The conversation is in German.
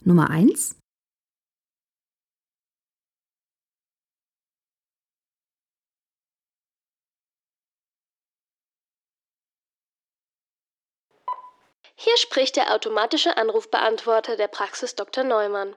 Nummer 1. Hier spricht der automatische Anrufbeantworter der Praxis Dr. Neumann.